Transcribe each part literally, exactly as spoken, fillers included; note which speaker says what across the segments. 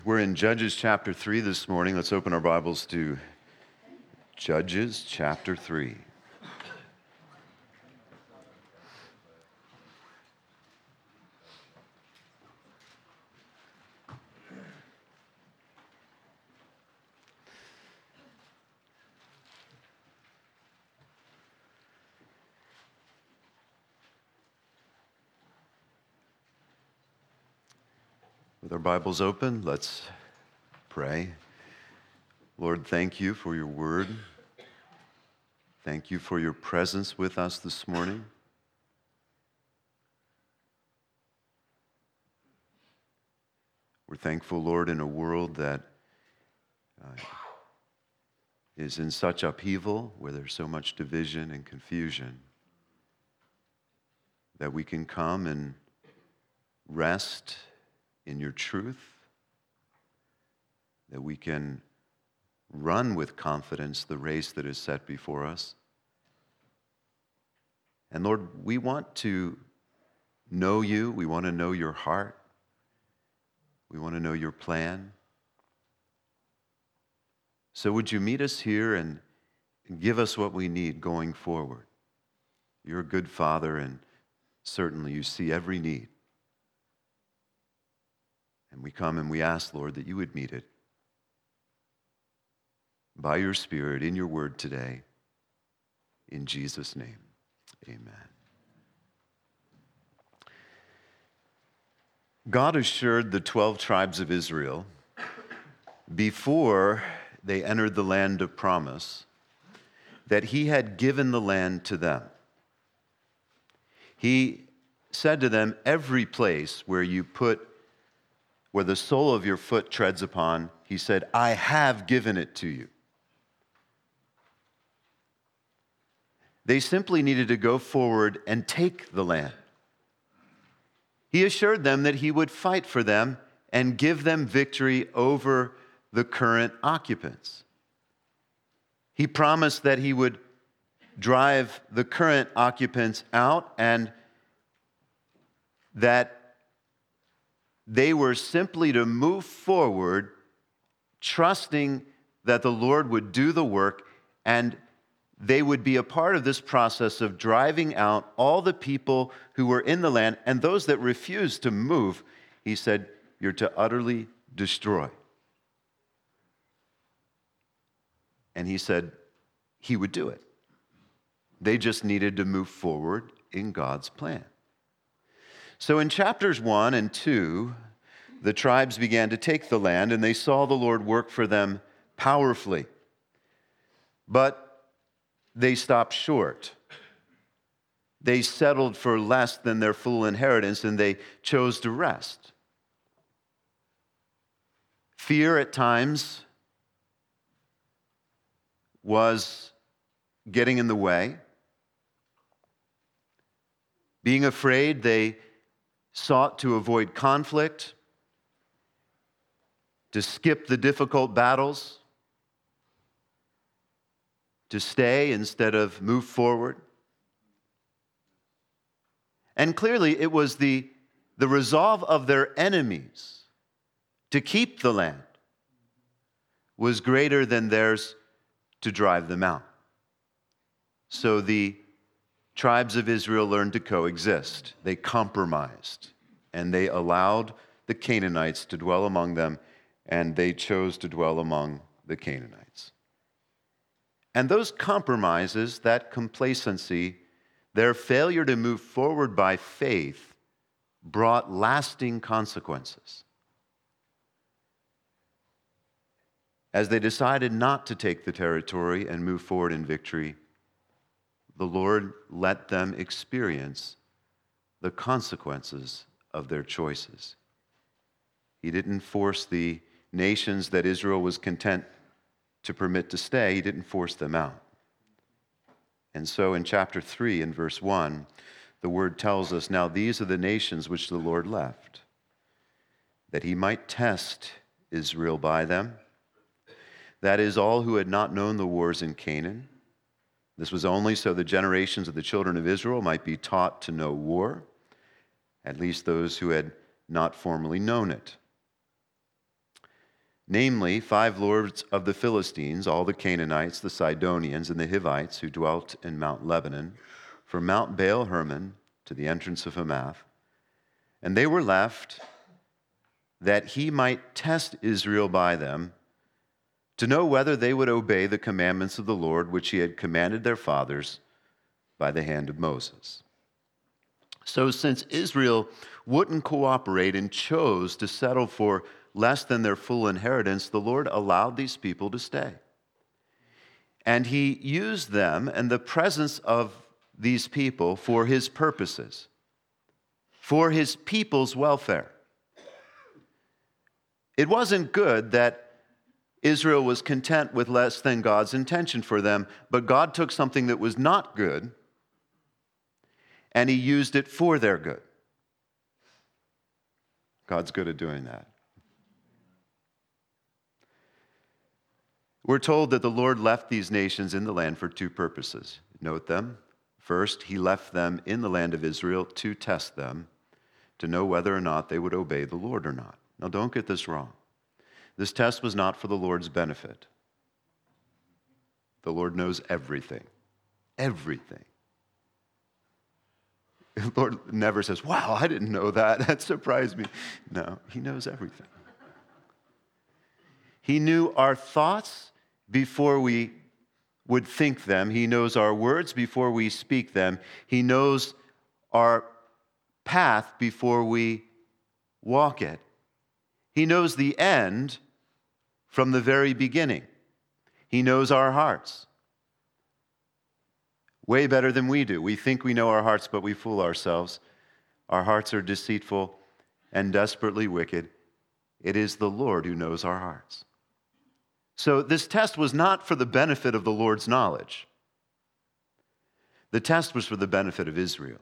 Speaker 1: We're in Judges chapter three this morning. Let's open our Bibles to Judges chapter three. With our Bibles open, let's pray. Lord, thank you for your word. Thank you for your presence with us this morning. We're thankful, Lord, in a world that uh, is in such upheaval, where there's so much division and confusion, that we can come and rest in your truth, that we can run with confidence the race that is set before us. And Lord, we want to know you. We want to know your heart. We want to know your plan. So would you meet us here and give us what we need going forward? You're a good Father, and certainly you see every need. And we come and we ask, Lord, that you would meet it by your Spirit in your word today. In Jesus' name, amen. God assured the twelve tribes of Israel before they entered the land of promise that he had given the land to them. He said to them, every place where you put where the sole of your foot treads upon, he said, I have given it to you. They simply needed to go forward and take the land. He assured them that he would fight for them and give them victory over the current occupants. He promised that he would drive the current occupants out and that they were simply to move forward, trusting that the Lord would do the work, and they would be a part of this process of driving out all the people who were in the land, and those that refused to move, he said, you're to utterly destroy. And he said he would do it. They just needed to move forward in God's plan. So in chapters one and two, the tribes began to take the land, and they saw the Lord work for them powerfully. But they stopped short. They settled for less than their full inheritance, and they chose to rest. Fear at times was getting in the way. Being afraid, they sought to avoid conflict, to skip the difficult battles, to stay instead of move forward. And clearly it was the, the resolve of their enemies to keep the land was greater than theirs to drive them out. So the tribes of Israel learned to coexist. They compromised, and they allowed the Canaanites to dwell among them, and they chose to dwell among the Canaanites. And those compromises, that complacency, their failure to move forward by faith brought lasting consequences. As they decided not to take the territory and move forward in victory, the Lord let them experience the consequences of their choices. He didn't force the nations that Israel was content to permit to stay. He didn't force them out. And so in chapter three, in verse one, the word tells us, now these are the nations which the Lord left, that he might test Israel by them. That is, all who had not known the wars in Canaan. This was only so the generations of the children of Israel might be taught to know war, at least those who had not formerly known it. namely five lords of the Philistines, all the Canaanites, the Sidonians, and the Hivites who dwelt in Mount Lebanon, from Mount Baal Hermon to the entrance of Hamath. And they were left that he might test Israel by them, to know whether they would obey the commandments of the Lord, which he had commanded their fathers by the hand of Moses. So since Israel wouldn't cooperate and chose to settle for less than their full inheritance, the Lord allowed these people to stay. And he used them and the presence of these people for his purposes, for his people's welfare. It wasn't good that Israel was content with less than God's intention for them, but God took something that was not good and he used it for their good. God's good at doing that. We're told that the Lord left these nations in the land for two purposes. Note them. First, he left them in the land of Israel to test them, to know whether or not they would obey the Lord or not. Now, don't get this wrong. This test was not for the Lord's benefit. The Lord knows everything. Everything. The Lord never says, wow, I didn't know that. That surprised me. No, he knows everything. He knew our thoughts before we would think them. He knows our words before we speak them. He knows our path before we walk it. He knows the end from the very beginning. He knows our hearts way better than we do. We think we know our hearts, but we fool ourselves. Our hearts are deceitful and desperately wicked. It is the Lord who knows our hearts. So this test was not for the benefit of the Lord's knowledge. The test was for the benefit of Israel.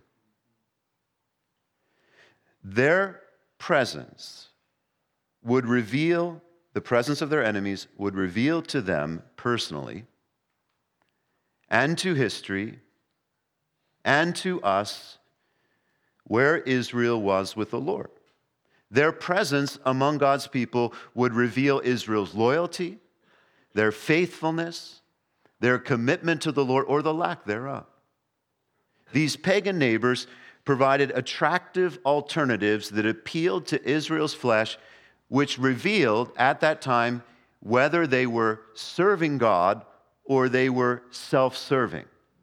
Speaker 1: Their presence would reveal, the presence of their enemies would reveal to them personally and to history and to us where Israel was with the Lord. Their presence among God's people would reveal Israel's loyalty, their faithfulness, their commitment to the Lord, or the lack thereof. These pagan neighbors provided attractive alternatives that appealed to Israel's flesh, which revealed at that time whether they were serving God or they were self-serving.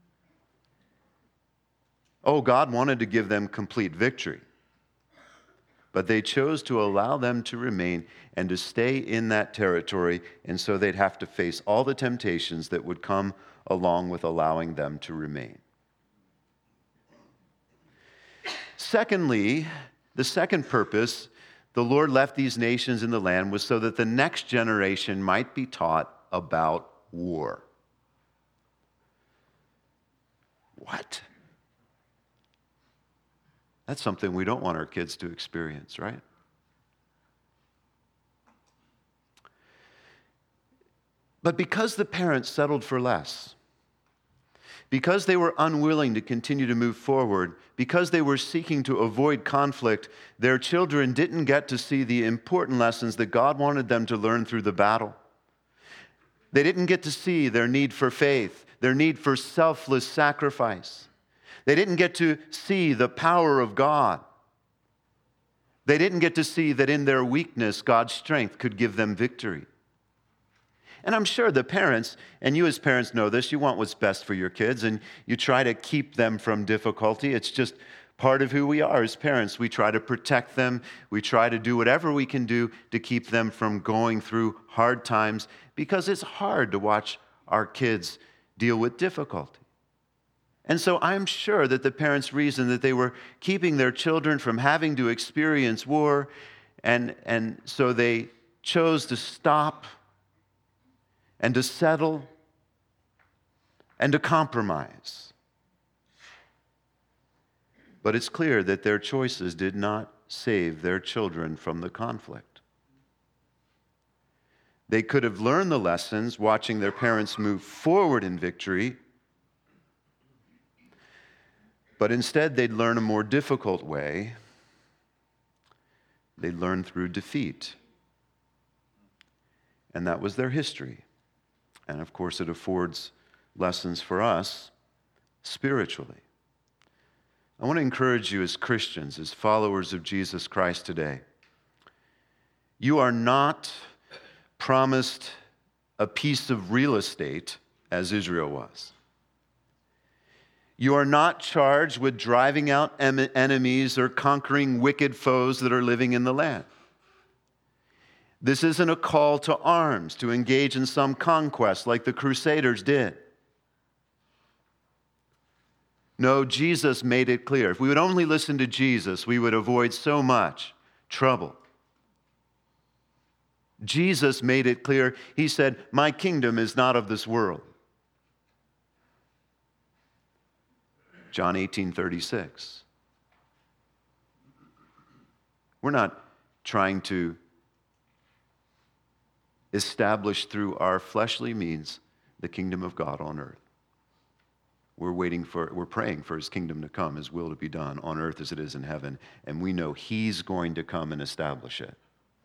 Speaker 1: Oh, God wanted to give them complete victory, but they chose to allow them to remain and to stay in that territory, and so they'd have to face all the temptations that would come along with allowing them to remain. Secondly, the second purpose the Lord left these nations in the land was so that the next generation might be taught about war. What? That's something we don't want our kids to experience, right? But because the parents settled for less, because they were unwilling to continue to move forward, because they were seeking to avoid conflict, their children didn't get to see the important lessons that God wanted them to learn through the battle. They didn't get to see their need for faith, their need for selfless sacrifice. They didn't get to see the power of God. They didn't get to see that in their weakness, God's strength could give them victory. And I'm sure the parents, and you as parents know this, you want what's best for your kids, and you try to keep them from difficulty. It's just part of who we are as parents. We try to protect them. We try to do whatever we can do to keep them from going through hard times, because it's hard to watch our kids deal with difficulty. And so I'm sure that the parents' reason that they were keeping their children from having to experience war, and, and so they chose to stop and to settle and to compromise. But it's clear that their choices did not save their children from the conflict. They could have learned the lessons watching their parents move forward in victory, but instead they'd learn a more difficult way. They'd learn through defeat. And that was their history. And of course, it affords lessons for us spiritually. I want to encourage you as Christians, as followers of Jesus Christ today. You are not promised a piece of real estate as Israel was. You are not charged with driving out em- enemies or conquering wicked foes that are living in the land. This isn't a call to arms, to engage in some conquest like the Crusaders did. No, Jesus made it clear. If we would only listen to Jesus, we would avoid so much trouble. Jesus made it clear. He said, "My kingdom is not of this world." John eighteen thirty-six. We're not trying to establish through our fleshly means the kingdom of God on earth. We're waiting for, we're praying for his kingdom to come, his will to be done on earth as it is in heaven, and we know he's going to come and establish it.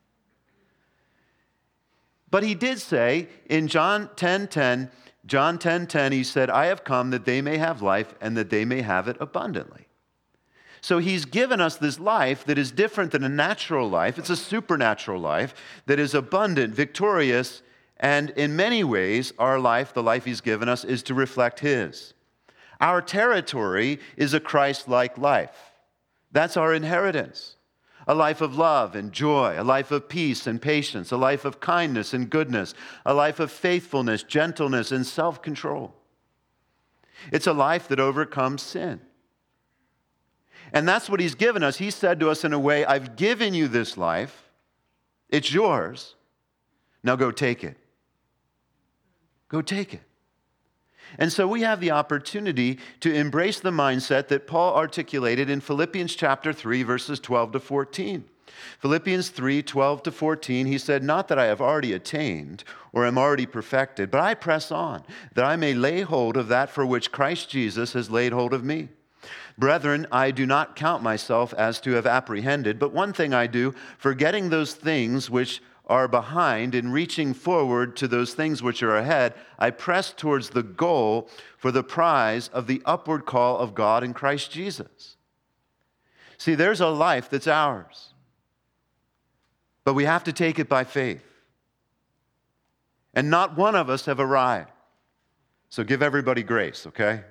Speaker 1: But he did say in John ten ten, John ten ten, he said, "I have come that they may have life and that they may have it abundantly." So he's given us this life that is different than a natural life. It's a supernatural life that is abundant, victorious, and in many ways, our life, the life he's given us, is to reflect his. Our territory is a Christ-like life. That's our inheritance. A life of love and joy, a life of peace and patience, a life of kindness and goodness, a life of faithfulness, gentleness, and self-control. It's a life that overcomes sin. And that's what he's given us. He said to us in a way, "I've given you this life. It's yours. Now go take it." Go take it. And so we have the opportunity to embrace the mindset that Paul articulated in Philippians chapter three, verses twelve to fourteen. Philippians three, twelve to fourteen, he said, "Not that I have already attained or am already perfected, but I press on, that I may lay hold of that for which Christ Jesus has laid hold of me. Brethren, I do not count myself as to have apprehended, but one thing I do, forgetting those things which are behind and reaching forward to those things which are ahead, I press towards the goal for the prize of the upward call of God in Christ Jesus." See, there's a life that's ours, but we have to take it by faith. And not one of us have arrived. So give everybody grace, okay?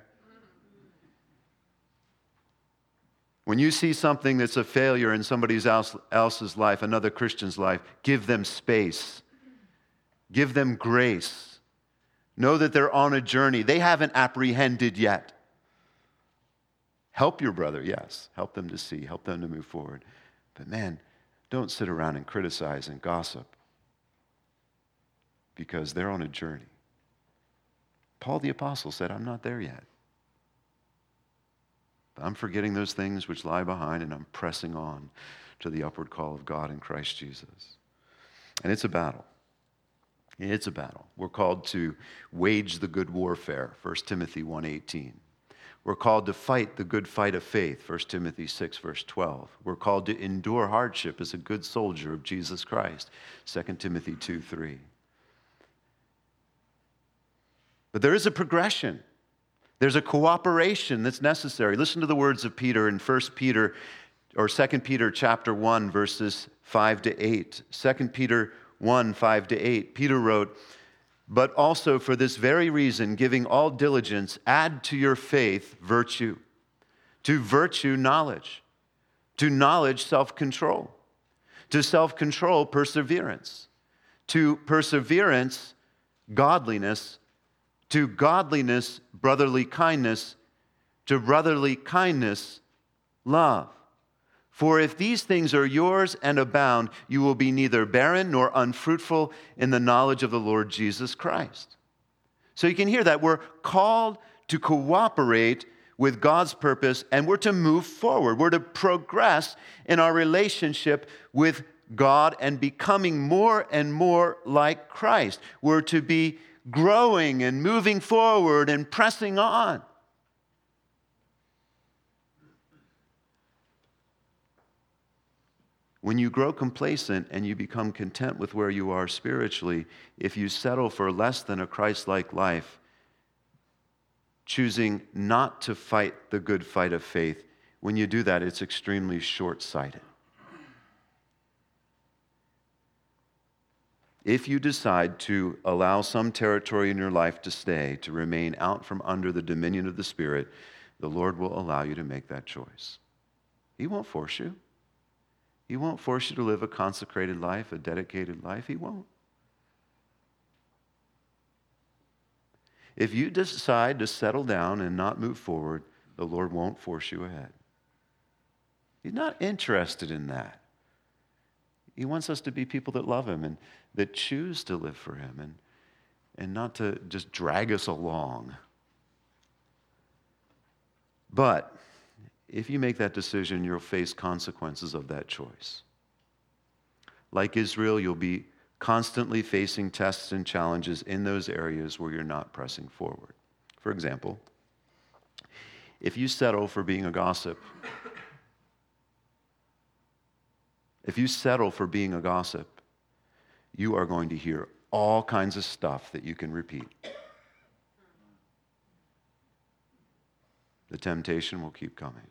Speaker 1: When you see something that's a failure in somebody else, else's life, another Christian's life, give them space. Give them grace. Know that they're on a journey. They haven't apprehended yet. Help your brother, yes. Help them to see. Help them to move forward. But man, don't sit around and criticize and gossip, because they're on a journey. Paul the Apostle said, "I'm not there yet. I'm forgetting those things which lie behind, and I'm pressing on to the upward call of God in Christ Jesus." And it's a battle. It's a battle. We're called to wage the good warfare, First Timothy one eighteen. We're called to fight the good fight of faith, First Timothy six, verse twelve. We're called to endure hardship as a good soldier of Jesus Christ, Second Timothy two three. But there is a progression. There's a cooperation that's necessary. Listen to the words of Peter in First Peter or Second Peter chapter one, verses five to eight. Second Peter one, five to eight. Peter wrote, "But also for this very reason, giving all diligence, add to your faith virtue, to virtue knowledge, to knowledge self-control, to self-control perseverance, to perseverance godliness, to godliness, brotherly kindness, to brotherly kindness, love. For if these things are yours and abound, you will be neither barren nor unfruitful in the knowledge of the Lord Jesus Christ." So you can hear that. We're called to cooperate with God's purpose, and we're to move forward. We're to progress in our relationship with God and becoming more and more like Christ. We're to be growing and moving forward and pressing on. When you grow complacent and you become content with where you are spiritually, if you settle for less than a Christ-like life, choosing not to fight the good fight of faith, when you do that, it's extremely short-sighted. If you decide to allow some territory in your life to stay, to remain out from under the dominion of the Spirit, the Lord will allow you to make that choice. He won't force you. He won't force you to live a consecrated life, a dedicated life. He won't. If you decide to settle down and not move forward, the Lord won't force you ahead. He's not interested in that. He wants us to be people that love Him and that choose to live for Him and, and not to just drag us along. But if you make that decision, you'll face consequences of that choice. Like Israel, you'll be constantly facing tests and challenges in those areas where you're not pressing forward. For example, if you settle for being a gossip, if you settle for being a gossip, you are going to hear all kinds of stuff that you can repeat. The temptation will keep coming.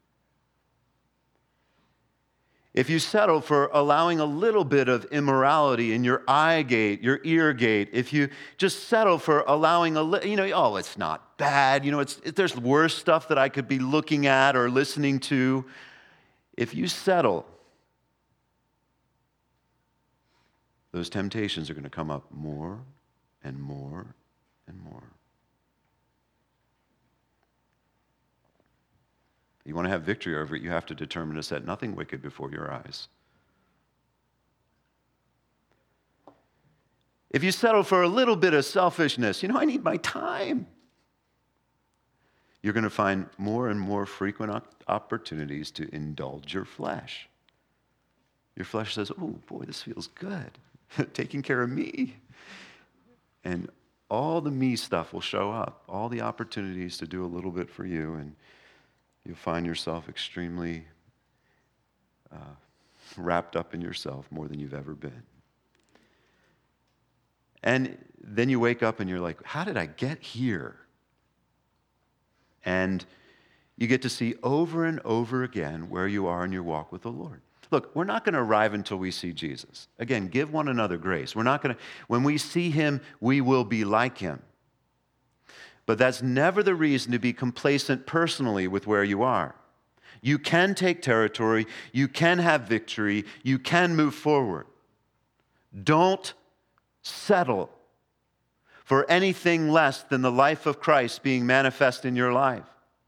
Speaker 1: If you settle for allowing a little bit of immorality in your eye gate, your ear gate, if you just settle for allowing a little, you know, oh, it's not bad, you know, it's, it, there's worse stuff that I could be looking at or listening to. If you settle, those temptations are going to come up more and more and more. You want to have victory over it, you have to determine to set nothing wicked before your eyes. If you settle for a little bit of selfishness, you know, I need my time, you're going to find more and more frequent opportunities to indulge your flesh. Your flesh says, oh boy, this feels good, taking care of me. And all the me stuff will show up, all the opportunities to do a little bit for you, and you'll find yourself extremely uh, wrapped up in yourself more than you've ever been. And then you wake up and you're like, how did I get here? And you get to see over and over again where you are in your walk with the Lord. Look, we're not going to arrive until we see Jesus. Again, give one another grace. We're not going to, when we see Him, we will be like Him. But that's never the reason to be complacent personally with where you are. You can take territory, you can have victory, you can move forward. Don't settle for anything less than the life of Christ being manifest in your life.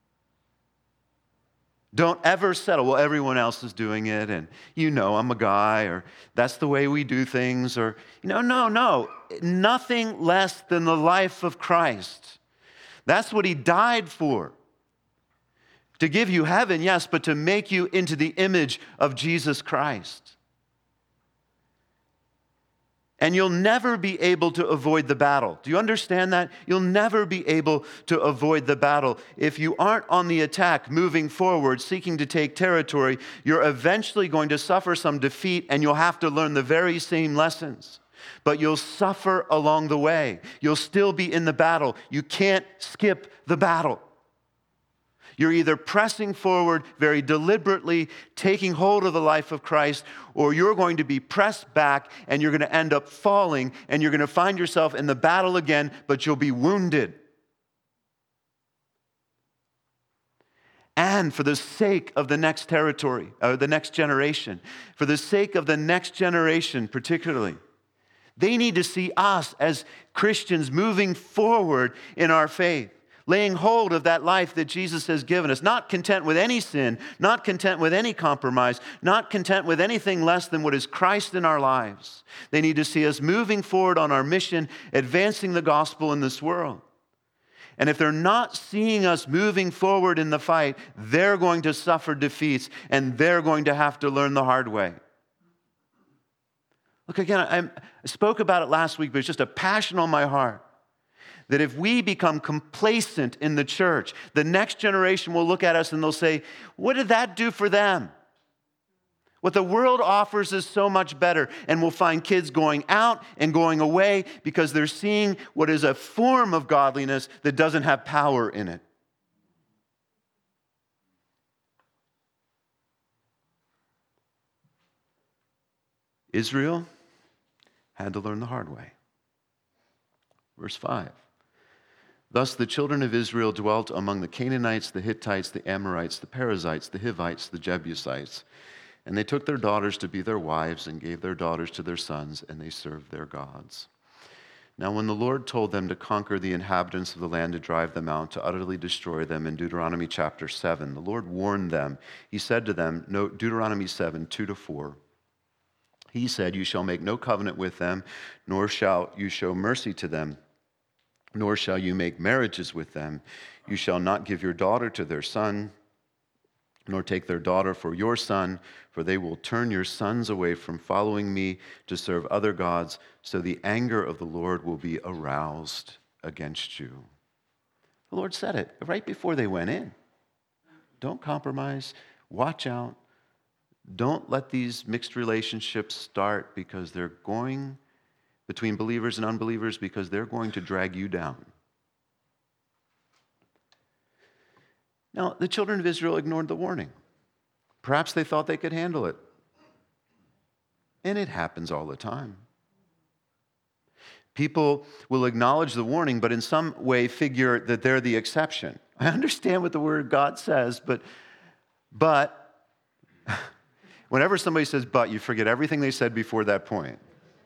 Speaker 1: Don't ever settle, well, everyone else is doing it, and you know I'm a guy, or that's the way we do things, or, you know, no, no. Nothing less than the life of Christ. That's what He died for. To give you heaven, yes, but to make you into the image of Jesus Christ. And you'll never be able to avoid the battle. Do you understand that? You'll never be able to avoid the battle. If you aren't on the attack, moving forward, seeking to take territory, you're eventually going to suffer some defeat, and you'll have to learn the very same lessons. But you'll suffer along the way. You'll still be in the battle. You can't skip the battle. You're either pressing forward very deliberately, taking hold of the life of Christ, or you're going to be pressed back and you're going to end up falling and you're going to find yourself in the battle again, but you'll be wounded. And for the sake of the next territory, or the next generation, for the sake of the next generation particularly, they need to see us as Christians moving forward in our faith, laying hold of that life that Jesus has given us, not content with any sin, not content with any compromise, not content with anything less than what is Christ in our lives. They need to see us moving forward on our mission, advancing the gospel in this world. And if they're not seeing us moving forward in the fight, they're going to suffer defeats, and they're going to have to learn the hard way. Look, again, I spoke about it last week, but it's just a passion on my heart that if we become complacent in the church, the next generation will look at us and they'll say, what did that do for them? What the world offers is so much better, and we'll find kids going out and going away because they're seeing what is a form of godliness that doesn't have power in it. Israel had to learn the hard way. Verse five. Thus the children of Israel dwelt among the Canaanites, the Hittites, the Amorites, the Perizzites, the Hivites, the Jebusites. And they took their daughters to be their wives and gave their daughters to their sons, and they served their gods. Now when the Lord told them to conquer the inhabitants of the land, to drive them out, to utterly destroy them, in Deuteronomy chapter seven, the Lord warned them. He said to them, no, Deuteronomy seven, two to four, He said, you shall make no covenant with them, nor shall you show mercy to them, nor shall you make marriages with them. You shall not give your daughter to their son, nor take their daughter for your son, for they will turn your sons away from following me to serve other gods, so the anger of the Lord will be aroused against you. The Lord said it right before they went in. Don't compromise. Watch out. Don't let these mixed relationships start because they're going between believers and unbelievers because they're going to drag you down. Now, the children of Israel ignored the warning. Perhaps they thought they could handle it. And it happens all the time. People will acknowledge the warning, but in some way figure that they're the exception. I understand what the Word of God says, but, but, whenever somebody says but, you forget everything they said before that point.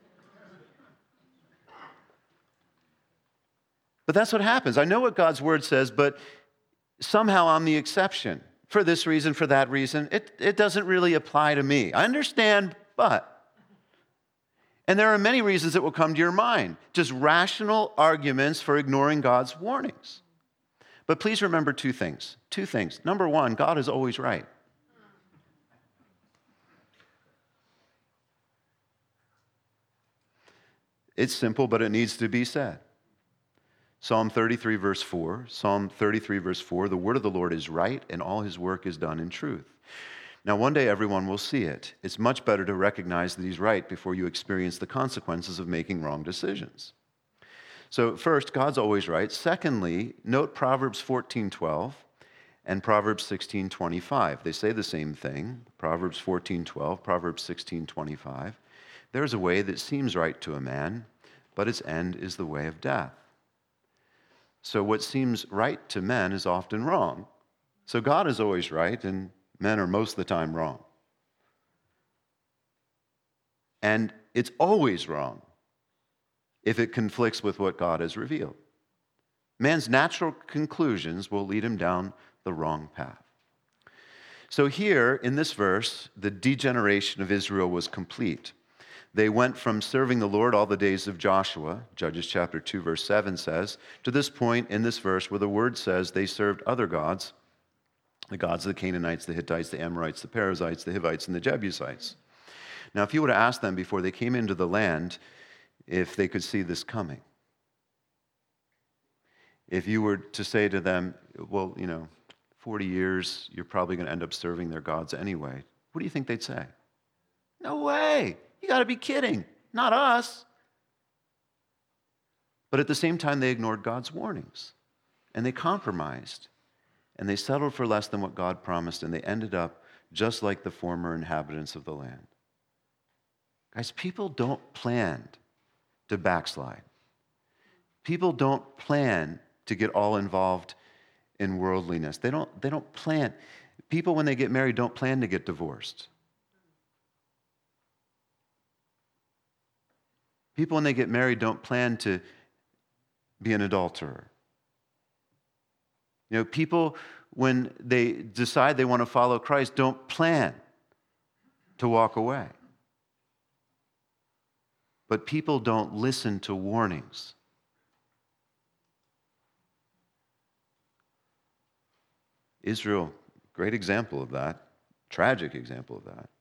Speaker 1: But that's what happens. I know what God's Word says, but somehow I'm the exception. For this reason, for that reason, it, it doesn't really apply to me. I understand, but. And there are many reasons that will come to your mind. Just rational arguments for ignoring God's warnings. But please remember two things. Two things. Number one, God is always right. It's simple, but it needs to be said. Psalm thirty-three, verse four. Psalm thirty-three, verse four. The word of the Lord is right, and all his work is done in truth. Now, one day everyone will see it. It's much better to recognize that he's right before you experience the consequences of making wrong decisions. So, first, God's always right. Secondly, note Proverbs fourteen twelve and Proverbs sixteen twenty-five. They say the same thing. Proverbs fourteen twelve, Proverbs sixteen twenty-five. There's a way that seems right to a man, but its end is the way of death. So what seems right to men is often wrong. So God is always right, and men are most of the time wrong. And it's always wrong if it conflicts with what God has revealed. Man's natural conclusions will lead him down the wrong path. So here, in this verse, the degeneration of Israel was complete. They went from serving the Lord all the days of Joshua, Judges chapter two, verse seven says, to this point in this verse where the word says they served other gods, the gods of the Canaanites, the Hittites, the Amorites, the Perizzites, the Hivites, and the Jebusites. Now, if you would have asked them before they came into the land if they could see this coming, if you were to say to them, well, you know, forty years, you're probably going to end up serving their gods anyway, what do you think they'd say? No way! You got to be kidding. Not us. But at the same time, they ignored God's warnings. And they compromised. And they settled for less than what God promised. And they ended up just like the former inhabitants of the land. Guys, people don't plan to backslide. People don't plan to get all involved in worldliness. They don't, they don't plan. People, when they get married, don't plan to get divorced. People, when they get married, don't plan to be an adulterer. You know, people, when they decide they want to follow Christ, don't plan to walk away. But people don't listen to warnings. Israel, great example of that, tragic example of that.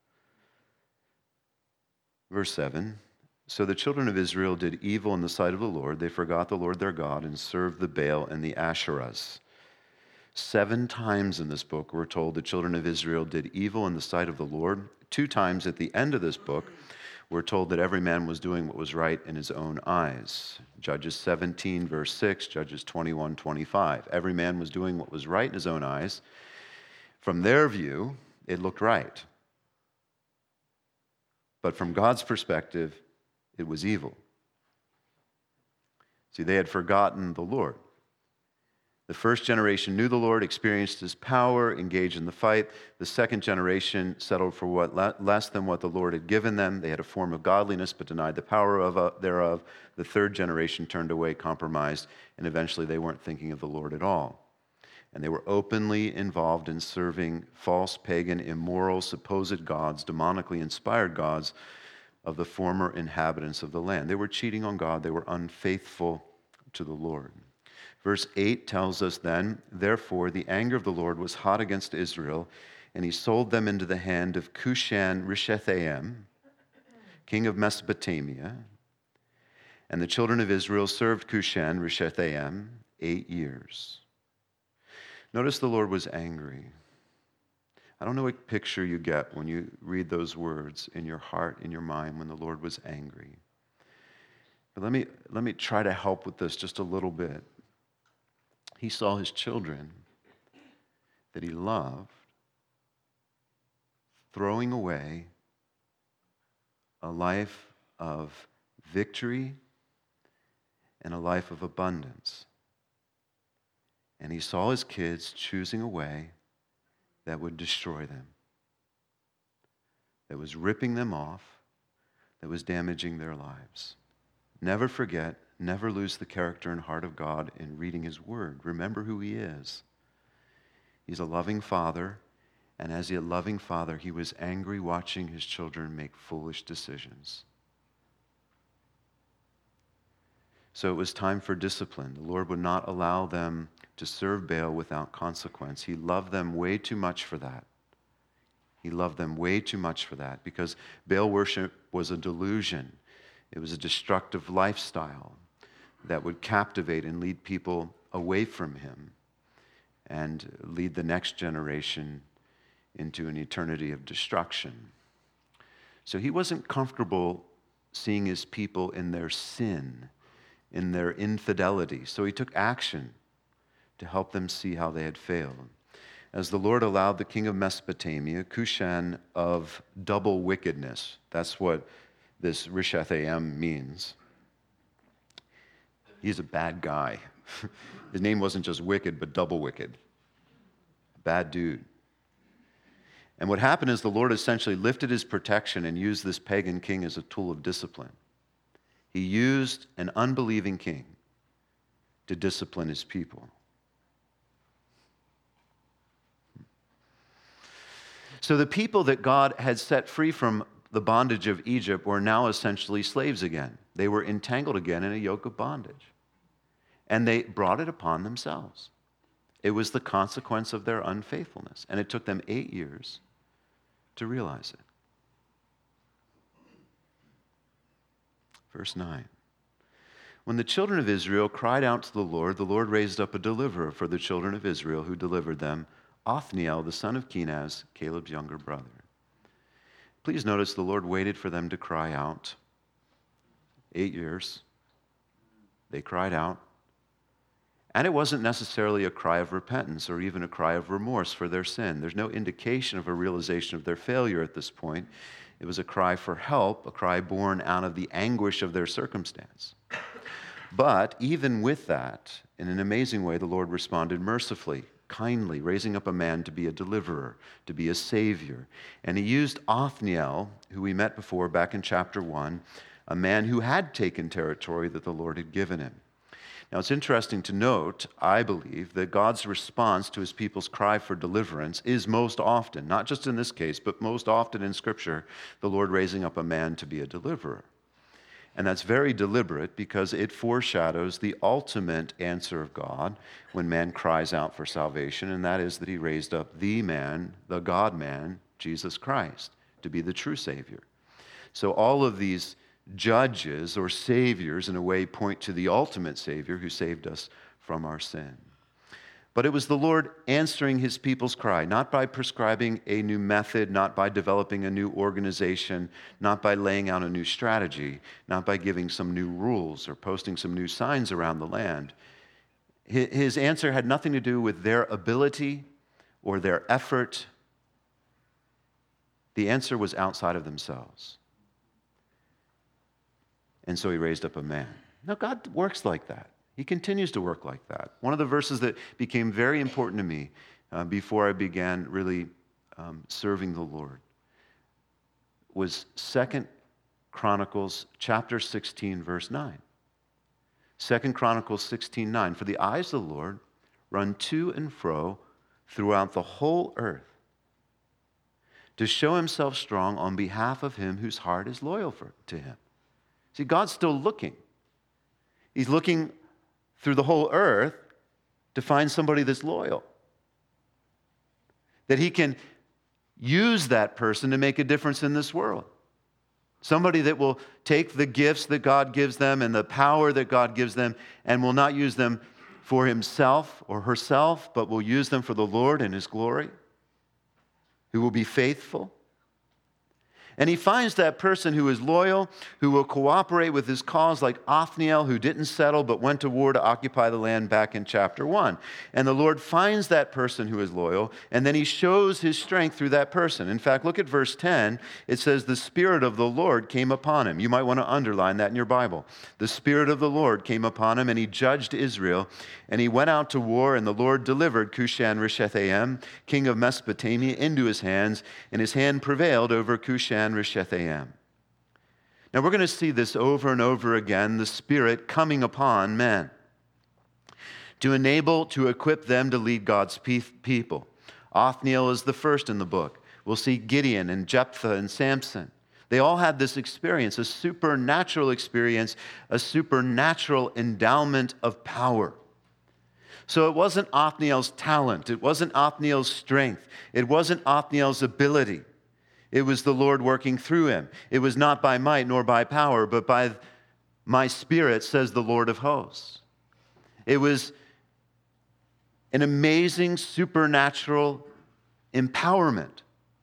Speaker 1: Verse seven. So the children of Israel did evil in the sight of the Lord. They forgot the Lord their God and served the Baal and the Asherahs. Seven times in this book, we're told the children of Israel did evil in the sight of the Lord. Two times at the end of this book, we're told that every man was doing what was right in his own eyes. Judges seventeen, verse six, Judges twenty-one, twenty-five. Every man was doing what was right in his own eyes. From their view, it looked right. But from God's perspective, it was evil. See, they had forgotten the Lord. The first generation knew the Lord, experienced his power, engaged in the fight. The second generation settled for what less than what the Lord had given them. They had a form of godliness but denied the power of, uh, thereof. The third generation turned away, compromised, and eventually they weren't thinking of the Lord at all. And they were openly involved in serving false, pagan, immoral, supposed gods, demonically inspired gods of the former inhabitants of the land. They were cheating on God. They were unfaithful to the Lord. Verse eight tells us then, therefore the anger of the Lord was hot against Israel, and he sold them into the hand of Cushan-Rishathaim, king of Mesopotamia. And the children of Israel served Cushan-Rishathaim eight years. Notice the Lord was angry. I don't know what picture you get when you read those words in your heart, in your mind, when the Lord was angry. But let me, let me try to help with this just a little bit. He saw his children that he loved throwing away a life of victory and a life of abundance. And he saw his kids choosing a way that would destroy them, that was ripping them off, that was damaging their lives. Never forget, never lose the character and heart of God in reading his word. Remember who he is. He's a loving father, and as a loving father, he was angry watching his children make foolish decisions. So it was time for discipline. The Lord would not allow them to serve Baal without consequence. He loved them way too much for that. He loved them way too much for that because Baal worship was a delusion. It was a destructive lifestyle that would captivate and lead people away from him and lead the next generation into an eternity of destruction. So he wasn't comfortable seeing his people in their sin, in their infidelity. So he took action to help them see how they had failed. As the Lord allowed the king of Mesopotamia, Cushan of double wickedness, that's what this Rishathaim means. He's a bad guy. His name wasn't just wicked, but double wicked. Bad dude. And what happened is the Lord essentially lifted his protection and used this pagan king as a tool of discipline. He used an unbelieving king to discipline his people. So the people that God had set free from the bondage of Egypt were now essentially slaves again. They were entangled again in a yoke of bondage. And they brought it upon themselves. It was the consequence of their unfaithfulness. And it took them eight years to realize it. Verse nine. When the children of Israel cried out to the Lord, the Lord raised up a deliverer for the children of Israel who delivered them, Othniel, the son of Kenaz, Caleb's younger brother. Please notice the Lord waited for them to cry out. Eight years. They cried out. And it wasn't necessarily a cry of repentance or even a cry of remorse for their sin. There's no indication of a realization of their failure at this point. It was a cry for help, a cry born out of the anguish of their circumstance. But even with that, in an amazing way, the Lord responded mercifully, kindly, raising up a man to be a deliverer, to be a savior. And he used Othniel, who we met before back in chapter one, a man who had taken territory that the Lord had given him. Now, it's interesting to note, I believe, that God's response to his people's cry for deliverance is most often, not just in this case, but most often in Scripture, the Lord raising up a man to be a deliverer. And that's very deliberate because it foreshadows the ultimate answer of God when man cries out for salvation, and that is that he raised up the man, the God-man, Jesus Christ, to be the true Savior. So all of these judges or saviors, in a way, point to the ultimate Savior who saved us from our sin. But it was the Lord answering his people's cry, not by prescribing a new method, not by developing a new organization, not by laying out a new strategy, not by giving some new rules or posting some new signs around the land. His answer had nothing to do with their ability or their effort. The answer was outside of themselves. And so he raised up a man. Now, God works like that. He continues to work like that. One of the verses that became very important to me uh, before I began really um, serving the Lord was Second Chronicles chapter sixteen, verse nine. Second Chronicles sixteen, nine. For the eyes of the Lord run to and fro throughout the whole earth to show himself strong on behalf of him whose heart is loyal for, to him. See, God's still looking. He's looking through the whole earth to find somebody that's loyal. That he can use that person to make a difference in this world. Somebody that will take the gifts that God gives them and the power that God gives them and will not use them for himself or herself, but will use them for the Lord and his glory. Who will be faithful. And he finds that person who is loyal, who will cooperate with his cause, like Othniel, who didn't settle but went to war to occupy the land back in chapter one. And the Lord finds that person who is loyal, and then he shows his strength through that person. In fact, look at verse ten. It says, the Spirit of the Lord came upon him. You might want to underline that in your Bible. The Spirit of the Lord came upon him, and he judged Israel. And he went out to war, and the Lord delivered Cushan-Rishathaim, king of Mesopotamia, into his hands, and his hand prevailed over Cushan-Rishathaim. Now we're going to see this over and over again, the Spirit coming upon men to enable, to equip them to lead God's people. Othniel is the first in the book. We'll see Gideon and Jephthah and Samson. They all had this experience, a supernatural experience, a supernatural endowment of power. So it wasn't Othniel's talent. It wasn't Othniel's strength. It wasn't Othniel's ability. It was the Lord working through him. It was not by might nor by power, but by my Spirit, says the Lord of hosts. It was an amazing supernatural empowerment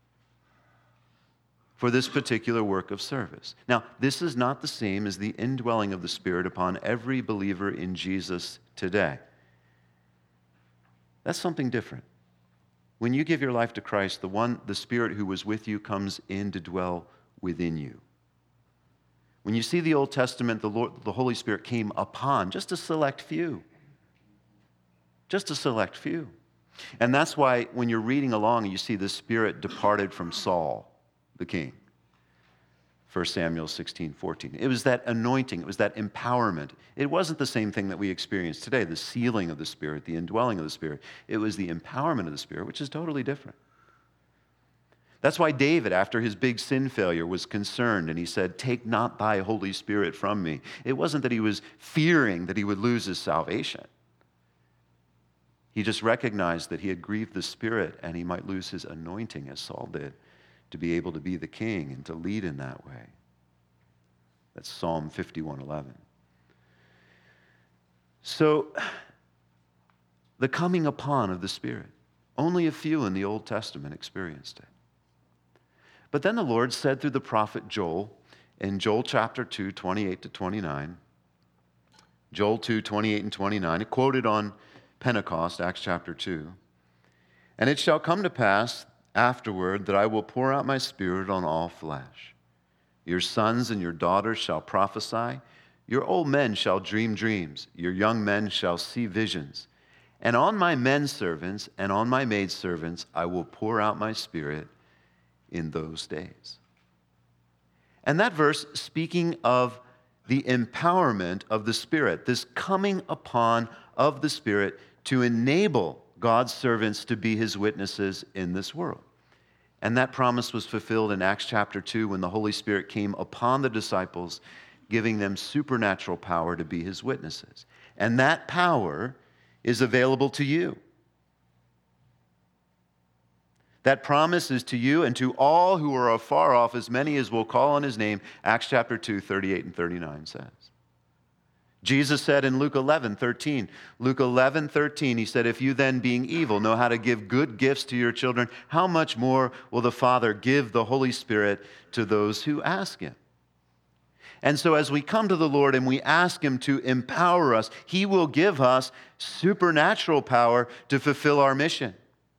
Speaker 1: for this particular work of service. Now, this is not the same as the indwelling of the Spirit upon every believer in Jesus today. That's something different. When you give your life to Christ, the one, the Spirit who was with you comes in to dwell within you. When you see the Old Testament, the Lord, the Holy Spirit came upon just a select few. Just a select few. And that's why when you're reading along and you see the Spirit departed from Saul, the king. First Samuel sixteen, fourteen. It was that anointing. It was that empowerment. It wasn't the same thing that we experience today, the sealing of the Spirit, the indwelling of the Spirit. It was the empowerment of the Spirit, which is totally different. That's why David, after his big sin failure, was concerned, and he said, take not thy Holy Spirit from me. It wasn't that he was fearing that he would lose his salvation. He just recognized that he had grieved the Spirit, and he might lose his anointing, as Saul did, to be able to be the king and to lead in that way. That's Psalm fifty-one eleven. So, the coming upon of the Spirit, only a few in the Old Testament experienced it. But then the Lord said through the prophet Joel, in Joel chapter two, twenty-eight to twenty-nine, Joel two, twenty-eight and twenty-nine, it quoted on Pentecost, Acts chapter two, and it shall come to pass afterward that I will pour out my Spirit on all flesh. Your sons and your daughters shall prophesy. Your old men shall dream dreams. Your young men shall see visions. And on my men servants and on my maid servants I will pour out my Spirit in those days. And that verse, speaking of the empowerment of the Spirit, this coming upon of the Spirit to enable God's servants to be his witnesses in this world. And that promise was fulfilled in Acts chapter two when the Holy Spirit came upon the disciples, giving them supernatural power to be his witnesses. And that power is available to you. That promise is to you and to all who are afar off, as many as will call on his name, Acts chapter two, thirty-eight and thirty-nine says. Jesus said in Luke eleven thirteen, Luke eleven thirteen, he said, if you then being evil know how to give good gifts to your children, how much more will the Father give the Holy Spirit to those who ask him? And so as we come to the Lord and we ask him to empower us, he will give us supernatural power to fulfill our mission.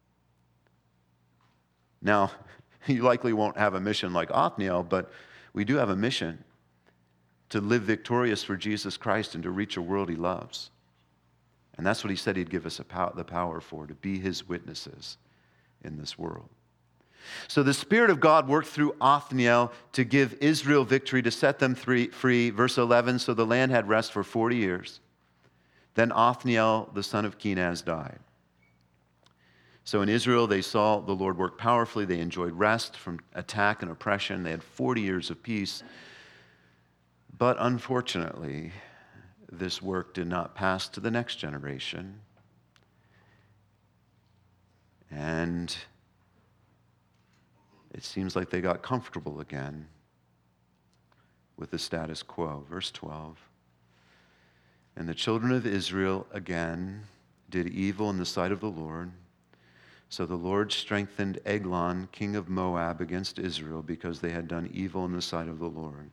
Speaker 1: Now, you likely won't have a mission like Othniel, but we do have a mission to live victorious for Jesus Christ and to reach a world he loves. And that's what he said he'd give us a pow- the power for, to be his witnesses in this world. So the Spirit of God worked through Othniel to give Israel victory, to set them free. free. Verse eleven, so the land had rest for forty years. Then Othniel, the son of Kenaz, died. So in Israel, they saw the Lord work powerfully. They enjoyed rest from attack and oppression. They had forty years of peace. But unfortunately, this work did not pass to the next generation. And it seems like they got comfortable again with the status quo. Verse twelve. And the children of Israel again did evil in the sight of the Lord. So the Lord strengthened Eglon, king of Moab, against Israel because they had done evil in the sight of the Lord.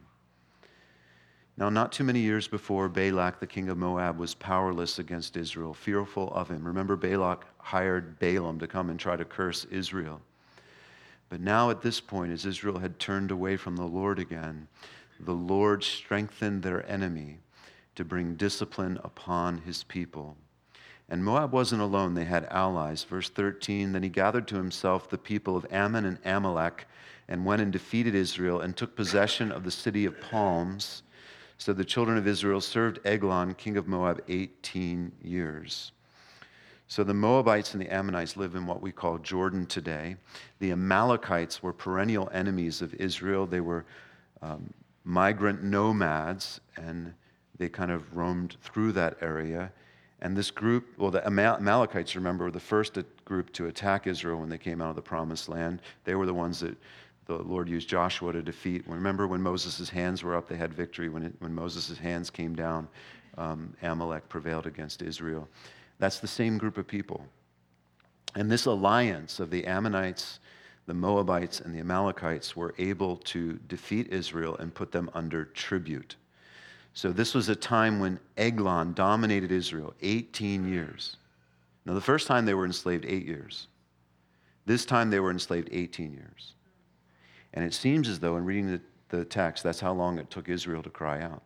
Speaker 1: Now, not too many years before, Balak, the king of Moab, was powerless against Israel, fearful of him. Remember, Balak hired Balaam to come and try to curse Israel. But now at this point, as Israel had turned away from the Lord again, the Lord strengthened their enemy to bring discipline upon his people. And Moab wasn't alone. They had allies. Verse thirteen, then he gathered to himself the people of Ammon and Amalek and went and defeated Israel and took possession of the city of palms. So the children of Israel served Eglon, king of Moab, eighteen years. So the Moabites and the Ammonites live in what we call Jordan today. The Amalekites were perennial enemies of Israel. They were um, migrant nomads, and they kind of roamed through that area. And this group, well, the Amalekites, remember, were the first group to attack Israel when they came out of the Promised Land. They were the ones that the Lord used Joshua to defeat. Remember when Moses' hands were up, they had victory. When, it, when Moses' hands came down, um, Amalek prevailed against Israel. That's the same group of people. And this alliance of the Ammonites, the Moabites, and the Amalekites were able to defeat Israel and put them under tribute. So this was a time when Eglon dominated Israel, eighteen years. Now, the first time they were enslaved, eight years. This time they were enslaved eighteen years. And it seems as though, in reading the, the text, that's how long it took Israel to cry out.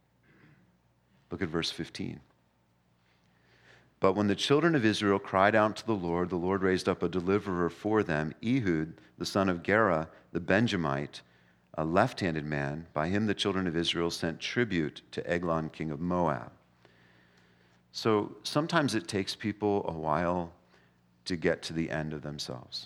Speaker 1: Look at verse fifteen. But when the children of Israel cried out to the Lord, the Lord raised up a deliverer for them, Ehud, the son of Gera, the Benjamite, a left-handed man. By him the children of Israel sent tribute to Eglon, king of Moab. So sometimes it takes people a while to get to the end of themselves.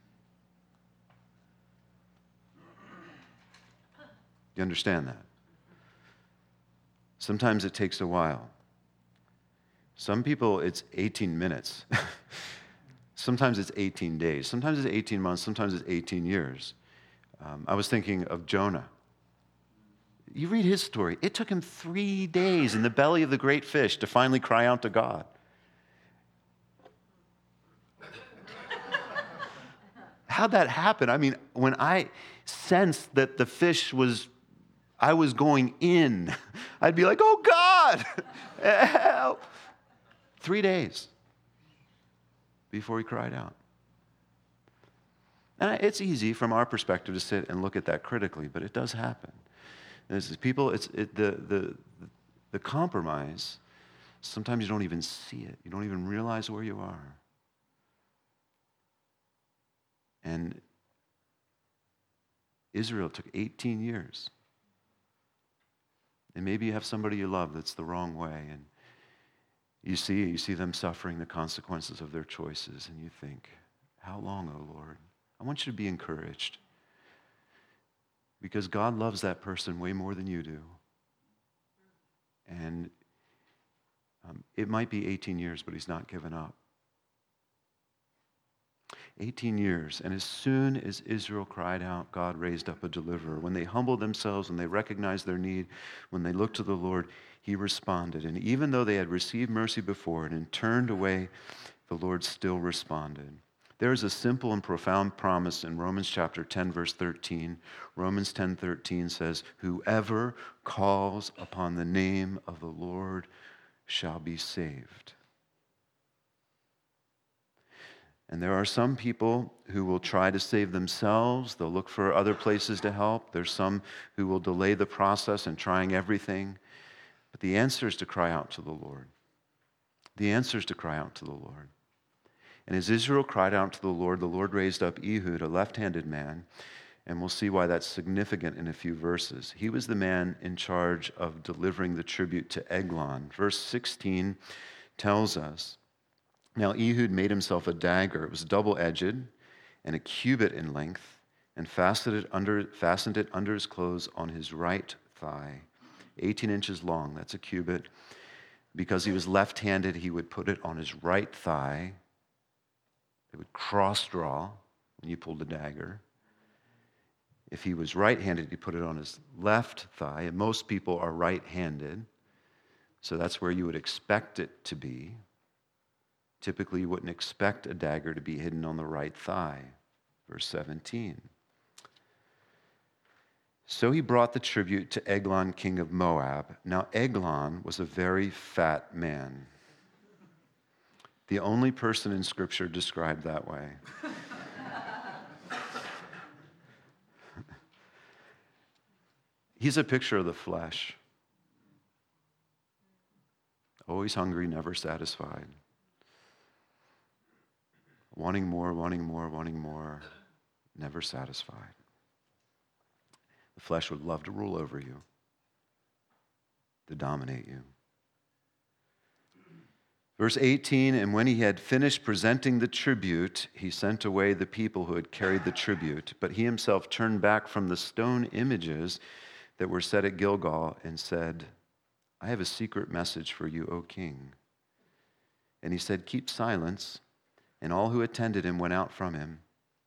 Speaker 1: You understand that? Sometimes it takes a while. Some people, it's eighteen minutes. Sometimes it's eighteen days. Sometimes it's eighteen months. Sometimes it's eighteen years. Um, I was thinking of Jonah. You read his story. It took him three days in the belly of the great fish to finally cry out to God. How'd that happen? I mean, when I sensed that the fish was, I was going in, I'd be like, oh God, help. Three days before he cried out. And it's easy from our perspective to sit and look at that critically, but it does happen. This is people, it's it, the, the, the compromise, sometimes you don't even see it. You don't even realize where you are. And Israel took eighteen years. And maybe you have somebody you love that's the wrong way, and you see, you see them suffering the consequences of their choices, and you think, how long, O Lord? I want you to be encouraged, because God loves that person way more than you do. And um, it might be eighteen years, but he's not given up. eighteen years, and as soon as Israel cried out, God raised up a deliverer. When they humbled themselves, when they recognized their need, when they looked to the Lord, he responded. And even though they had received mercy before it and turned away, the Lord still responded. There is a simple and profound promise in Romans chapter ten, verse thirteen. Romans ten thirteen says, "Whoever calls upon the name of the Lord shall be saved." And there are some people who will try to save themselves. They'll look for other places to help. There's some who will delay the process and trying everything. But the answer is to cry out to the Lord. The answer is to cry out to the Lord. And as Israel cried out to the Lord, the Lord raised up Ehud, a left-handed man, and we'll see why that's significant in a few verses. He was the man in charge of delivering the tribute to Eglon. Verse sixteen tells us, "Now Ehud made himself a dagger. It was double-edged and a cubit in length, and fastened it under, fastened it under his clothes on his right thigh, eighteen inches long." That's a cubit. Because he was left-handed, he would put it on his right thigh. It would cross-draw when you pulled the dagger. If he was right-handed, he put it on his left thigh. And most people are right-handed, so that's where you would expect it to be. Typically, you wouldn't expect a dagger to be hidden on the right thigh. Verse seventeen. "So he brought the tribute to Eglon, king of Moab. Now Eglon was a very fat man." The only person in Scripture described that way. He's a picture of the flesh. Always hungry, never satisfied. Wanting more, wanting more, wanting more, never satisfied. The flesh would love to rule over you, to dominate you. Verse eighteen, "And when he had finished presenting the tribute, he sent away the people who had carried the tribute. But he himself turned back from the stone images that were set at Gilgal and said, 'I have a secret message for you, O king.' And he said, 'Keep silence.' And all who attended him went out from him.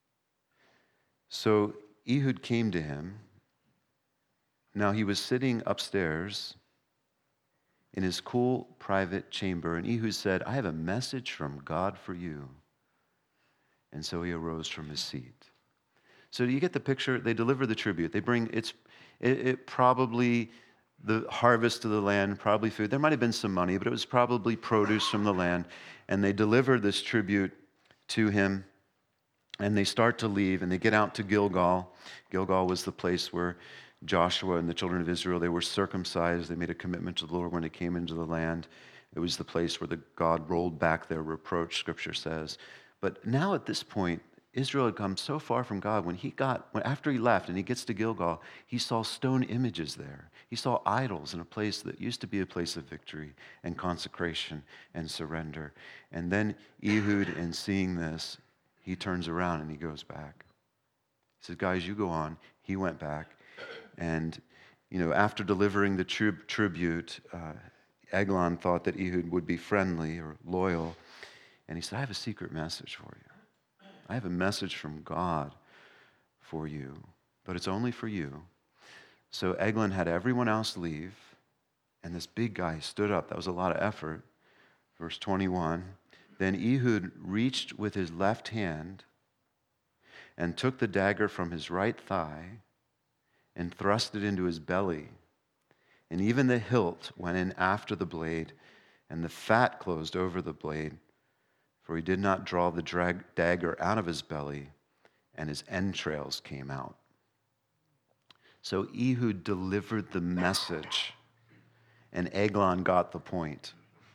Speaker 1: So Ehud came to him. Now he was sitting upstairs in his cool private chamber, and Ehud said, 'I have a message from God for you.' And so he arose from his seat." So do you get the picture? They deliver the tribute. They bring, it's it, it probably the harvest of the land, probably food. There might have been some money, but it was probably produce from the land. And they deliver this tribute to him, and they start to leave, and they get out to Gilgal. Gilgal was the place where Joshua and the children of Israel, they were circumcised. They made a commitment to the Lord when they came into the land. It was the place where the God rolled back their reproach, Scripture says. But now at this point, Israel had come so far from God. When he got, when, after he left and he gets to Gilgal, he saw stone images there. He saw idols in a place that used to be a place of victory and consecration and surrender. And then Ehud, in seeing this, he turns around and he goes back. He says, "Guys, you go on." He went back. And, you know, after delivering the tri- tribute, uh, Eglon thought that Ehud would be friendly or loyal. And he said, "I have a secret message for you. I have a message from God for you, but it's only for you." So Eglon had everyone else leave, and this big guy stood up. That was a lot of effort. Verse twenty-one, "Then Ehud reached with his left hand and took the dagger from his right thigh and thrust it into his belly. And even the hilt went in after the blade, and the fat closed over the blade, for he did not draw the drag- dagger out of his belly, and his entrails came out." So Ehud delivered the message, and Eglon got the point.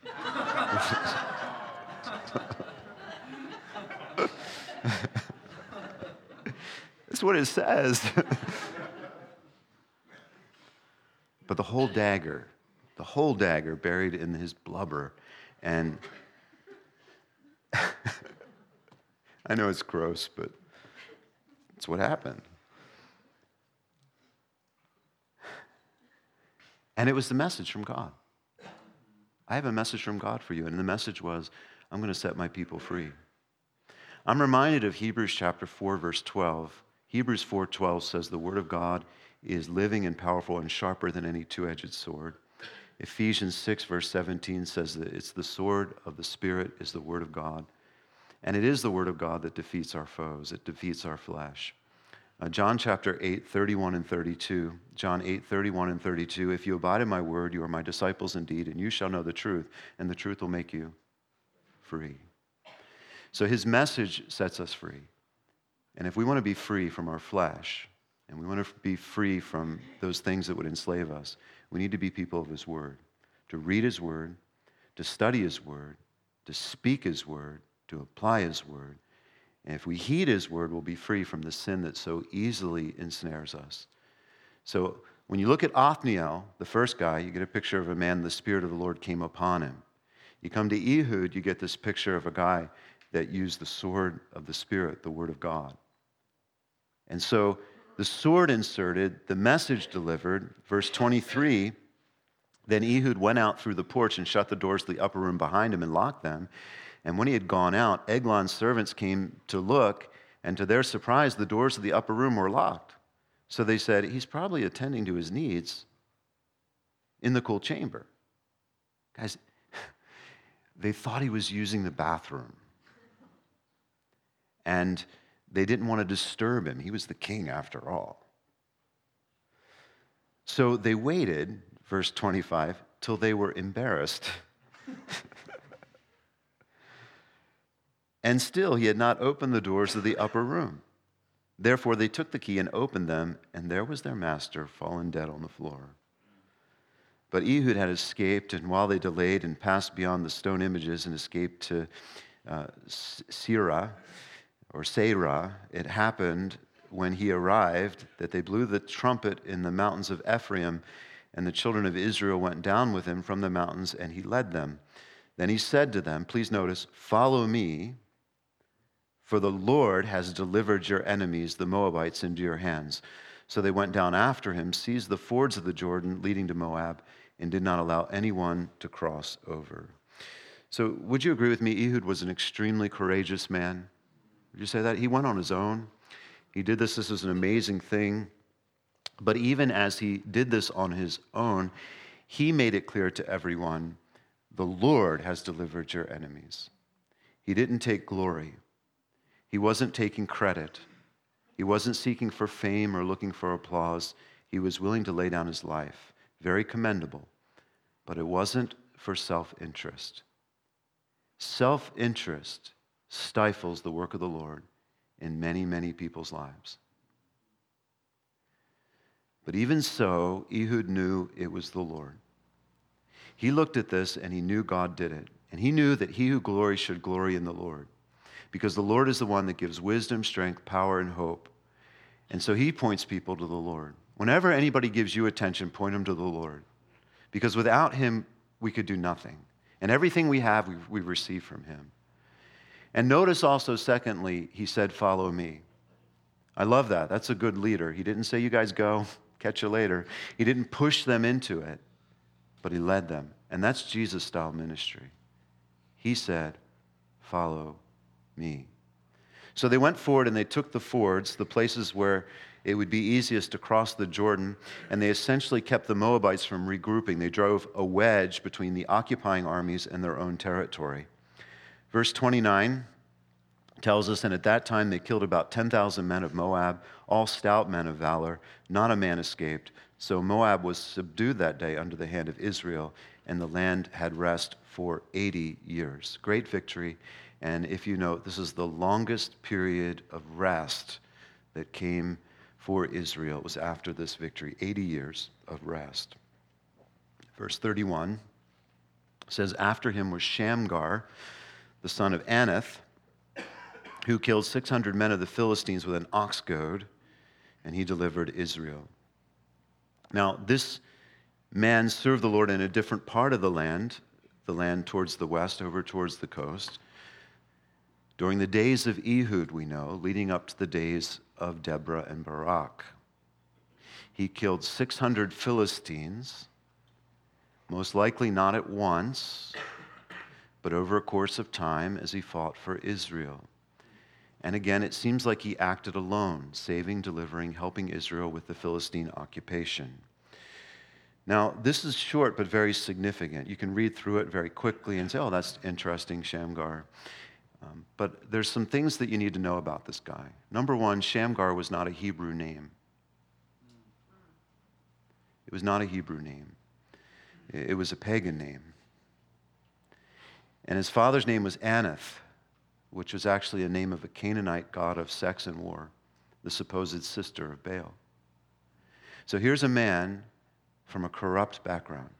Speaker 1: That's what it says. But the whole dagger, the whole dagger buried in his blubber. And I know it's gross, but it's what happened. And it was the message from God. I have a message from God for you. And the message was, I'm going to set my people free. I'm reminded of Hebrews chapter four, verse twelve. Hebrews four twelve says, "The word of God is living and powerful and sharper than any two-edged sword. Ephesians six, verse seventeen says that it's the sword of the Spirit is the word of God. And it is the word of God that defeats our foes. It defeats our flesh. Uh, John chapter eight, thirty-one and thirty-two. John eight, thirty-one and thirty-two. If you abide in my word, you are my disciples indeed, and you shall know the truth, and the truth will make you free. So his message sets us free. And if we want to be free from our flesh, and we want to be free from those things that would enslave us, we need to be people of his word, to read his word, to study his word, to speak his word, to apply his word. And if we heed his word, we'll be free from the sin that so easily ensnares us. So when you look at Othniel, the first guy, you get a picture of a man, the Spirit of the Lord came upon him. You come to Ehud, you get this picture of a guy that used the sword of the Spirit, the word of God. And so the sword inserted, the message delivered, verse twenty-three, then Ehud went out through the porch and shut the doors of the upper room behind him and locked them. And when he had gone out, Eglon's servants came to look, and to their surprise, the doors of the upper room were locked. So they said, he's probably attending to his needs in the cool chamber. Guys, they thought he was using the bathroom. And they didn't want to disturb him. He was the king after all. So they waited, verse twenty-five, till they were embarrassed. And still he had not opened the doors of the upper room. Therefore they took the key and opened them, and there was their master fallen dead on the floor. But Ehud had escaped, and while they delayed and passed beyond the stone images and escaped to uh, Sirah, or Seirah, it happened when he arrived that they blew the trumpet in the mountains of Ephraim, and the children of Israel went down with him from the mountains, and he led them. Then he said to them, please notice, follow me, for the Lord has delivered your enemies, the Moabites, into your hands. So they went down after him, seized the fords of the Jordan leading to Moab, and did not allow anyone to cross over. So would you agree with me? Ehud was an extremely courageous man. Would you say that? He went on his own. He did this. This was an amazing thing. But even as he did this on his own, he made it clear to everyone, the Lord has delivered your enemies. He didn't take glory. He wasn't taking credit. He wasn't seeking for fame or looking for applause. He was willing to lay down his life. Very commendable. But it wasn't for self-interest. Self-interest stifles the work of the Lord in many, many people's lives. But even so, Ehud knew it was the Lord. He looked at this and he knew God did it. And he knew that he who glories should glory in the Lord. Because the Lord is the one that gives wisdom, strength, power, and hope. And so he points people to the Lord. Whenever anybody gives you attention, point them to the Lord. Because without him, we could do nothing. And everything we have, we've, we've received from him. And notice also, secondly, he said, follow me. I love that. That's a good leader. He didn't say, you guys go, catch you later. He didn't push them into it, but he led them. And that's Jesus-style ministry. He said, follow me. So they went forward and they took the fords, the places where it would be easiest to cross the Jordan, and they essentially kept the Moabites from regrouping. They drove a wedge between the occupying armies and their own territory. Verse twenty-nine tells us, and at that time they killed about ten thousand men of Moab, all stout men of valor. Not a man escaped. So Moab was subdued that day under the hand of Israel, and the land had rest for eighty years. Great victory. And if you note, this is the longest period of rest that came for Israel. It was after this victory, eighty years of rest. Verse thirty-one says, after him was Shamgar, the son of Anath, who killed six hundred men of the Philistines with an ox goad, and he delivered Israel. Now, this man served the Lord in a different part of the land, the land towards the west, over towards the coast. During the days of Ehud, we know, leading up to the days of Deborah and Barak. He killed six hundred Philistines, most likely not at once, but over a course of time as he fought for Israel. And again, it seems like he acted alone, saving, delivering, helping Israel with the Philistine occupation. Now, this is short but very significant. You can read through it very quickly and say, oh, that's interesting, Shamgar. Um, but there's some things that you need to know about this guy. Number one, Shamgar was not a Hebrew name. It was not a Hebrew name. It was a pagan name. And his father's name was Anath, which was actually a name of a Canaanite god of sex and war, the supposed sister of Baal. So here's a man from a corrupt background.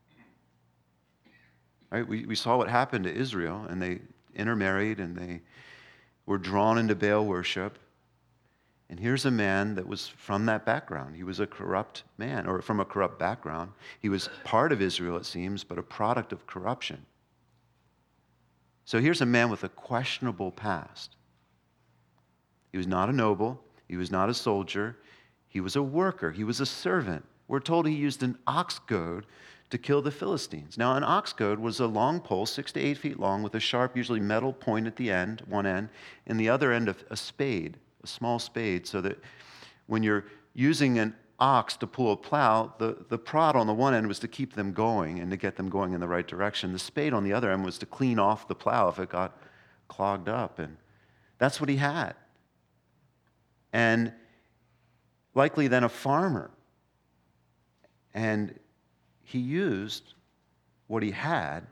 Speaker 1: Right? We, we saw what happened to Israel, and they intermarried, and they were drawn into Baal worship. And here's a man that was from that background. He was a corrupt man, or from a corrupt background. He was part of Israel, it seems, but a product of corruption. So here's a man with a questionable past. He was not a noble. He was not a soldier. He was a worker. He was a servant. We're told he used an ox goad to kill the Philistines. Now, an ox goad was a long pole, six to eight feet long, with a sharp, usually metal point at the end, one end, and the other end of a spade, a small spade, so that when you're using an ox to pull a plow, the, the prod on the one end was to keep them going and to get them going in the right direction. The spade on the other end was to clean off the plow if it got clogged up. And that's what he had. And likely then a farmer. And he used what he had,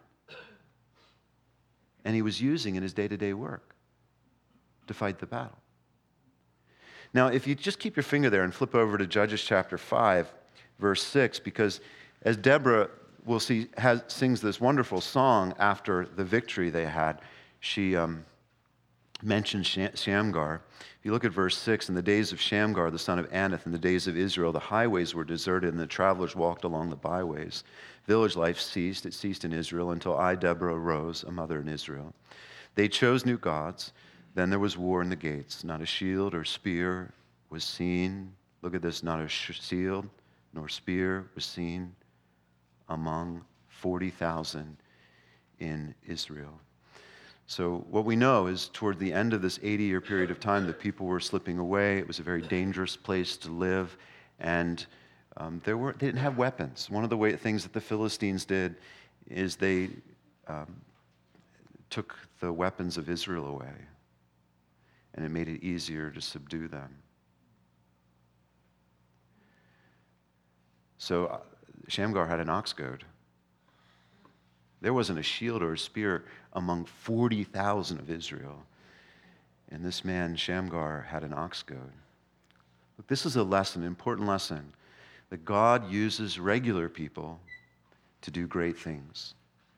Speaker 1: and he was using in his day-to-day work to fight the battle. Now, if you just keep your finger there and flip over to Judges chapter five, verse six, because as Deborah, we'll see, has, sings this wonderful song after the victory they had, she um, mentions Shamgar. If you look at verse six, in the days of Shamgar, the son of Anath, in the days of Israel, the highways were deserted and the travelers walked along the byways. Village life ceased. It ceased in Israel until I, Deborah, arose, a mother in Israel. They chose new gods. Then there was war in the gates. Not a shield or spear was seen. Look at this. Not a shield nor spear was seen among forty thousand in Israel. So what we know is toward the end of this eighty-year period of time, the people were slipping away. It was a very dangerous place to live. And um, there were, they didn't have weapons. One of the way, things that the Philistines did is they um, took the weapons of Israel away. And it made it easier to subdue them. So uh, Shamgar had an ox goad. There wasn't a shield or a spear among forty thousand of Israel. And this man, Shamgar, had an ox goad. Look, this is a lesson, an important lesson, that God uses regular people to do great things.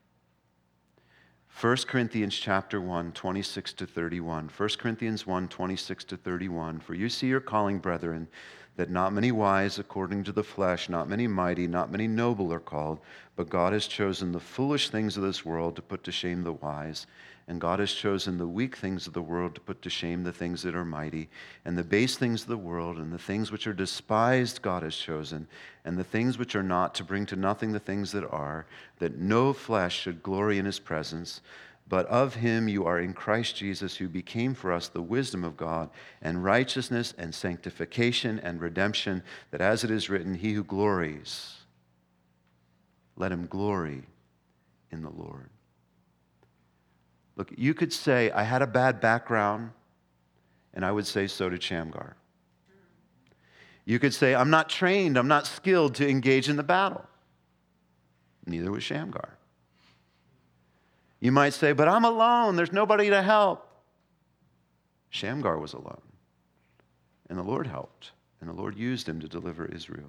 Speaker 1: First Corinthians chapter one, twenty-six to thirty-one. First Corinthians one, twenty-six to thirty-one. For you see your calling, brethren, that not many wise according to the flesh, not many mighty, not many noble are called, but God has chosen the foolish things of this world to put to shame the wise. And God has chosen the weak things of the world to put to shame the things that are mighty. And the base things of the world and the things which are despised God has chosen, and the things which are not, to bring to nothing the things that are, that no flesh should glory in his presence. But of him you are in Christ Jesus, who became for us the wisdom of God, and righteousness and sanctification and redemption, that as it is written, he who glories, let him glory in the Lord. Look, you could say, I had a bad background, and I would say so did Shamgar. You could say, I'm not trained, I'm not skilled to engage in the battle. Neither was Shamgar. You might say, but I'm alone, there's nobody to help. Shamgar was alone, and the Lord helped, and the Lord used him to deliver Israel.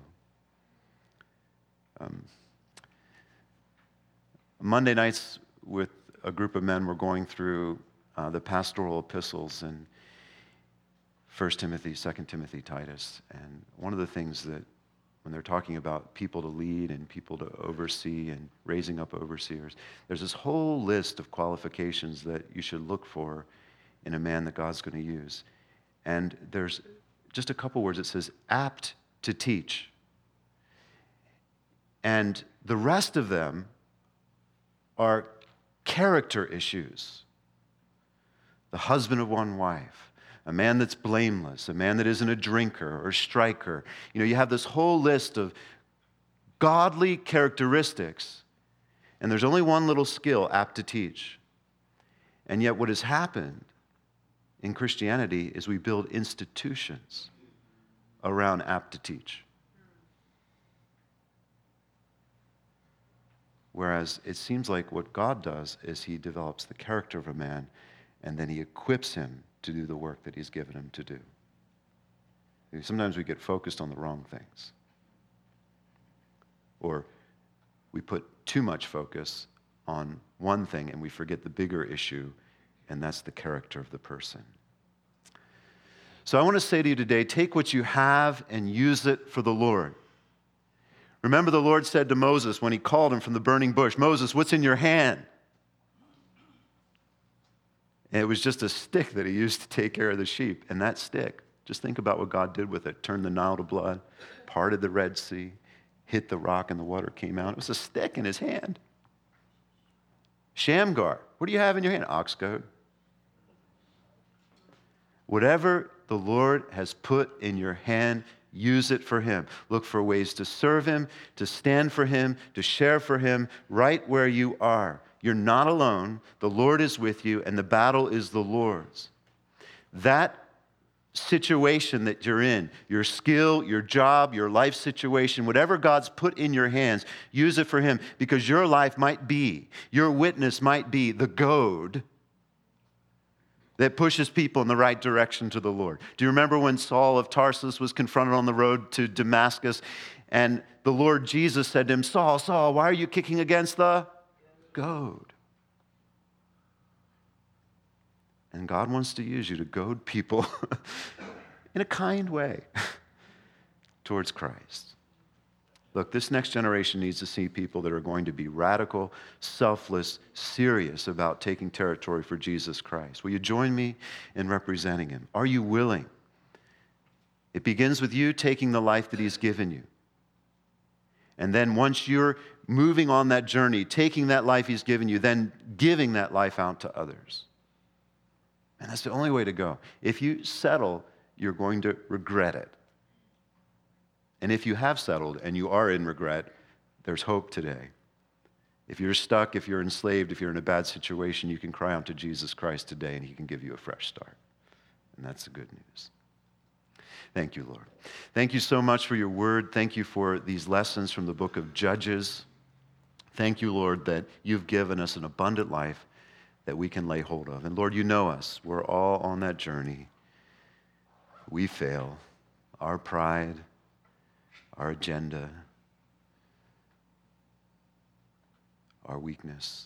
Speaker 1: Um, Monday nights with a group of men were going through uh, the pastoral epistles in First Timothy, Second Timothy, Titus. And one of the things that when they're talking about people to lead and people to oversee and raising up overseers, there's this whole list of qualifications that you should look for in a man that God's going to use. And there's just a couple words. It says, apt to teach. And the rest of them are character issues. The husband of one wife, a man that's blameless, a man that isn't a drinker or striker. You know, you have this whole list of godly characteristics. And there's only one little skill, apt to teach. And yet what has happened in Christianity is we build institutions around apt to teach. Whereas it seems like what God does is he develops the character of a man and then he equips him to do the work that he's given him to do. Sometimes we get focused on the wrong things. Or we put too much focus on one thing and we forget the bigger issue, and that's the character of the person. So I want to say to you today, take what you have and use it for the Lord. Remember, the Lord said to Moses when he called him from the burning bush, Moses, what's in your hand? And it was just a stick that he used to take care of the sheep. And that stick, just think about what God did with it. Turned the Nile to blood, parted the Red Sea, hit the rock and the water came out. It was a stick in his hand. Shamgar, what do you have in your hand? Ox goad. Whatever the Lord has put in your hand, use it for him. Look for ways to serve him, to stand for him, to share for him right where you are. You're not alone. The Lord is with you, and the battle is the Lord's. That situation that you're in, your skill, your job, your life situation, whatever God's put in your hands, use it for him, because your life might be, your witness might be the goad that pushes people in the right direction to the Lord. Do you remember when Saul of Tarsus was confronted on the road to Damascus, and the Lord Jesus said to him, Saul, Saul, why are you kicking against the goad? And God wants to use you to goad people in a kind way towards Christ. Look, this next generation needs to see people that are going to be radical, selfless, serious about taking territory for Jesus Christ. Will you join me in representing him? Are you willing? It begins with you taking the life that he's given you. And then once you're moving on that journey, taking that life he's given you, then giving that life out to others. And that's the only way to go. If you settle, you're going to regret it. And if you have settled and you are in regret, there's hope today. If you're stuck, if you're enslaved, if you're in a bad situation, you can cry out to Jesus Christ today and he can give you a fresh start. And that's the good news. Thank you, Lord. Thank you so much for your word. Thank you for these lessons from the book of Judges. Thank you, Lord, that you've given us an abundant life that we can lay hold of. And Lord, you know us. We're all on that journey. We fail. Our pride, our agenda, our weakness.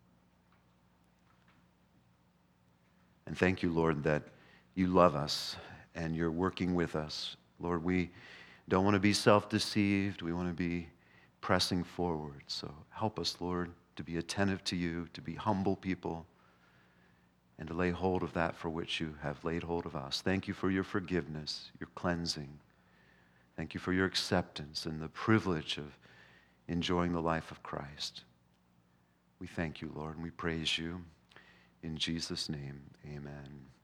Speaker 1: And thank you, Lord, that you love us and you're working with us. Lord, we don't want to be self-deceived. We want to be pressing forward. So help us, Lord, to be attentive to you, to be humble people, and to lay hold of that for which you have laid hold of us. Thank you for your forgiveness, your cleansing. Thank you for your acceptance and the privilege of enjoying the life of Christ. We thank you, Lord, and we praise you. In Jesus' name, amen.